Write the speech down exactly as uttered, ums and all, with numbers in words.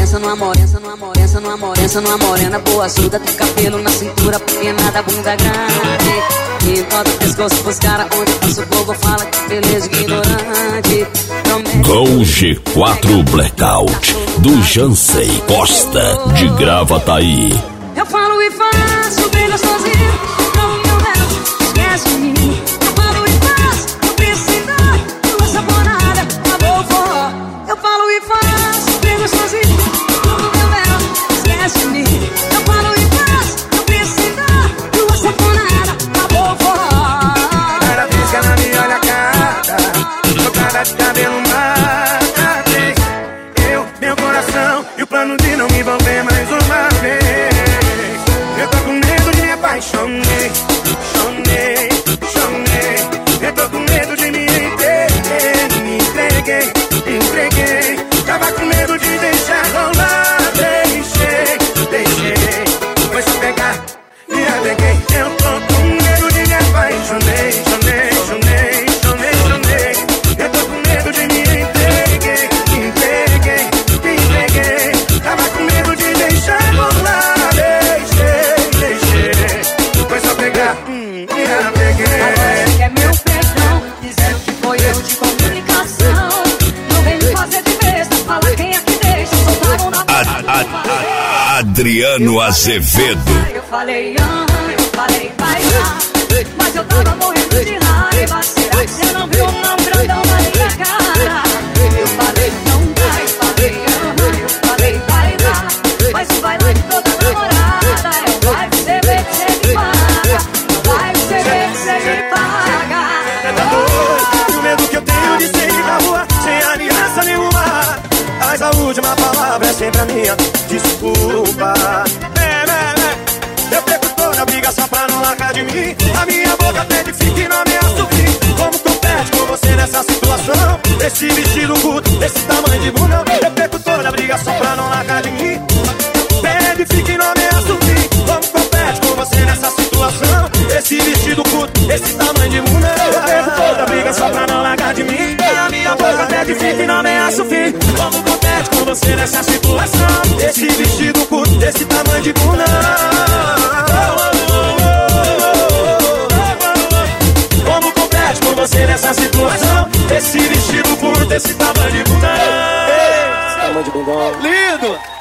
pensa numa morena, numa morena, numa morena, numa morena boa, surda, tem cabelo na cintura, pequenada, bunda grande. Enquanto o pescoço pros caras, onde passa o povo fala que beleza ignorante. Com G quatro Blackout, do Jansen Costa, de Gravataí. Eu falo e faço, brilha sozinho, não me leva, esquece de mim. Eu falo e faço, não precisa, tua saponada, acabou o forró. Eu falo e faço, brilha sozinho, não me leva, esquece de mim. Eu falo e faço, não precisa, tua saponada, acabou o forró. Cada vez que ela me olha a cara, tocada de cabelo mata, eu, meu coração e o plano de não me envolver mais uma vez. Eu tô com medo de me apaixonei, chonei, chonei. Eu tô com medo de me entreguei, me entreguei, me entreguei. Tava com medo de deixar rolar, deixei, deixei. Foi só pegar, me apeguei. Eu tô com medo de me apaixonei, chonei, chonei, chonei, chonei. Eu tô com medo de me entreguei, me entreguei, me entreguei. Tava com medo de deixar rolar. Hum, agora você quer meu perdão, dizendo que foi erro de comunicação. Não vem me fazer de besta, fala quem é que deixa, soltaram na boca. Adriano Azevedo. Eu falei, ah, eu falei, vai lá, mas eu tava morrendo de raiva. Será que você não viu o não grandão na minha cara? Eu falei, não vai, falei, ah, eu falei, vai lá, mas o vai lá de toda namorada. É o vai, você vê que você me paga. Vai, você vê que você me paga. O medo que eu tenho de sair na rua sem aliança nenhuma. Mas a última palavra é sempre a minha. Desculpa. É, é, é. Eu perco toda a briga só pra não largar de mim. A minha boca pede fique e não ameaça o fim. Como compete com você nessa situação? Esse vestido curto, esse tamanho de bunda. Eu perco toda a briga só pra não largar de mim. Pede fique e não ameaça o fim. Como compete com você nessa situação? Esse vestido curto, esse tamanho de bunda. Eu perco toda a briga só pra não largar de mim. A minha boca pede fique e não ameaça o fim. Como compete com você nessa situação? Esse vestido curto, esse tamanho de bunda. Como compete com você nessa situação? Esse vestido curto, esse tamanho de bunda. Esse tamanho de bunda. Lindo!